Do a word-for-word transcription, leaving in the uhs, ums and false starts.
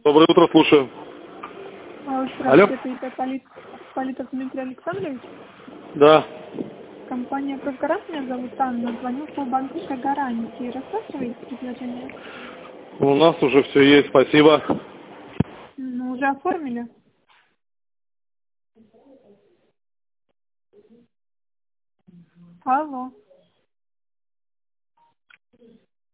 Доброе утро, слушаю. Алло. Здравствуйте, это Полит... Политов Дмитрий Александрович. Да. Компания «Прозгарант», меня зовут Анна, звоню по банковской гарантии. Рассматриваете предложение? У нас уже все есть, спасибо. Ну, уже оформили? Алло.